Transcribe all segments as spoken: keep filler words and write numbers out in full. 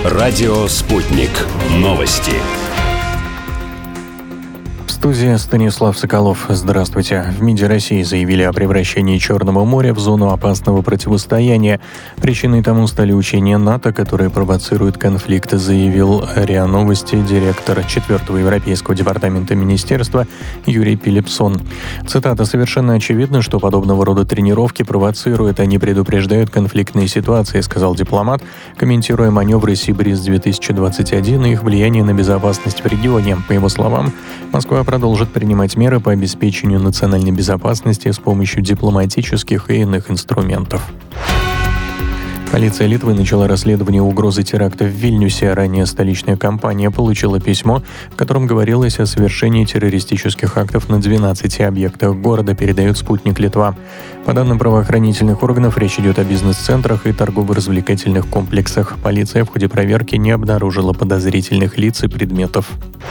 Радио «Спутник». Новости. В студии Станислав Соколов. Здравствуйте. В МИДе России заявили о превращении Черного моря в зону опасного противостояния. Причиной тому стали учения НАТО, которые провоцируют конфликт, заявил РИА Новости директор четвертого Европейского департамента министерства Юрий Пилипсон. Цитата: «Совершенно очевидно, что подобного рода тренировки провоцируют, а не предупреждают конфликтные ситуации», сказал дипломат, комментируя маневры Сибриз-две тысячи двадцать один и их влияние на безопасность в регионе. По его словам, Москва продолжит принимать меры по обеспечению национальной безопасности с помощью дипломатических и иных инструментов. Полиция Литвы начала расследование угрозы теракта в Вильнюсе. Ранее столичная компания получила письмо, в котором говорилось о совершении террористических актов на двенадцати объектах города, передает «Спутник Литва». По данным правоохранительных органов, речь идет о бизнес-центрах и торгово-развлекательных комплексах. Полиция в ходе проверки не обнаружила подозрительных лиц и предметов.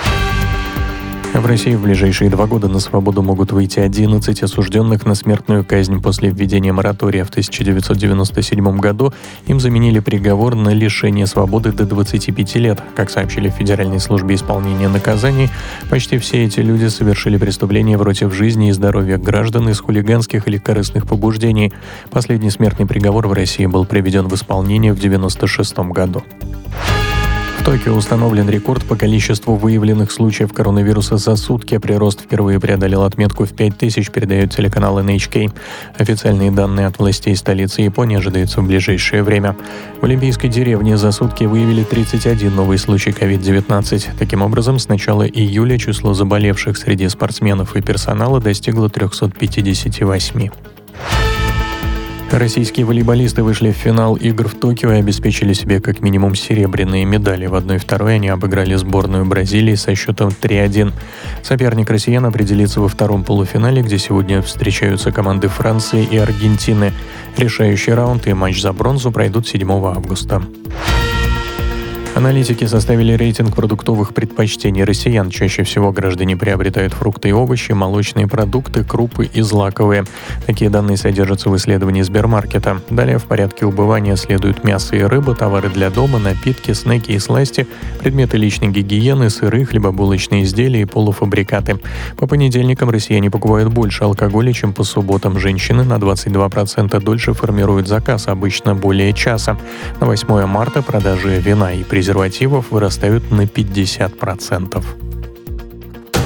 В России в ближайшие два года на свободу могут выйти одиннадцать осужденных на смертную казнь. После введения моратория в тысяча девятьсот девяносто седьмом году им заменили приговор на лишение свободы до двадцати пяти лет. Как сообщили в Федеральной службе исполнения наказаний, почти все эти люди совершили преступления против жизни и здоровья граждан из хулиганских или корыстных побуждений. Последний смертный приговор в России был приведен в исполнение в девяносто шестом году. В Токио установлен рекорд по количеству выявленных случаев коронавируса за сутки. Прирост впервые преодолел отметку в пять тысяч, передает телеканал эн эйч кей. Официальные данные от властей столицы Японии ожидаются в ближайшее время. В Олимпийской деревне за сутки выявили тридцать один новый случай ковид девятнадцать. Таким образом, с начала июля число заболевших среди спортсменов и персонала достигло триста пятьдесят восемь. Российские волейболисты вышли в финал игр в Токио и обеспечили себе как минимум серебряные медали. В одной-второй они обыграли сборную Бразилии со счетом три один. Соперник россиян определится во втором полуфинале, где сегодня встречаются команды Франции и Аргентины. Решающий раунд и матч за бронзу пройдут седьмого августа. Аналитики составили рейтинг продуктовых предпочтений россиян. Чаще всего граждане приобретают фрукты и овощи, молочные продукты, крупы и злаковые. Такие данные содержатся в исследовании Сбермаркета. Далее в порядке убывания следуют мясо и рыба, товары для дома, напитки, снеки и сласти, предметы личной гигиены, сыры, хлебобулочные изделия и полуфабрикаты. По понедельникам россияне покупают больше алкоголя, чем по субботам. Женщины на двадцать два процента дольше формируют заказ, обычно более часа. На восьмое марта продажи вина и презервативов вырастают на пятьдесят процентов.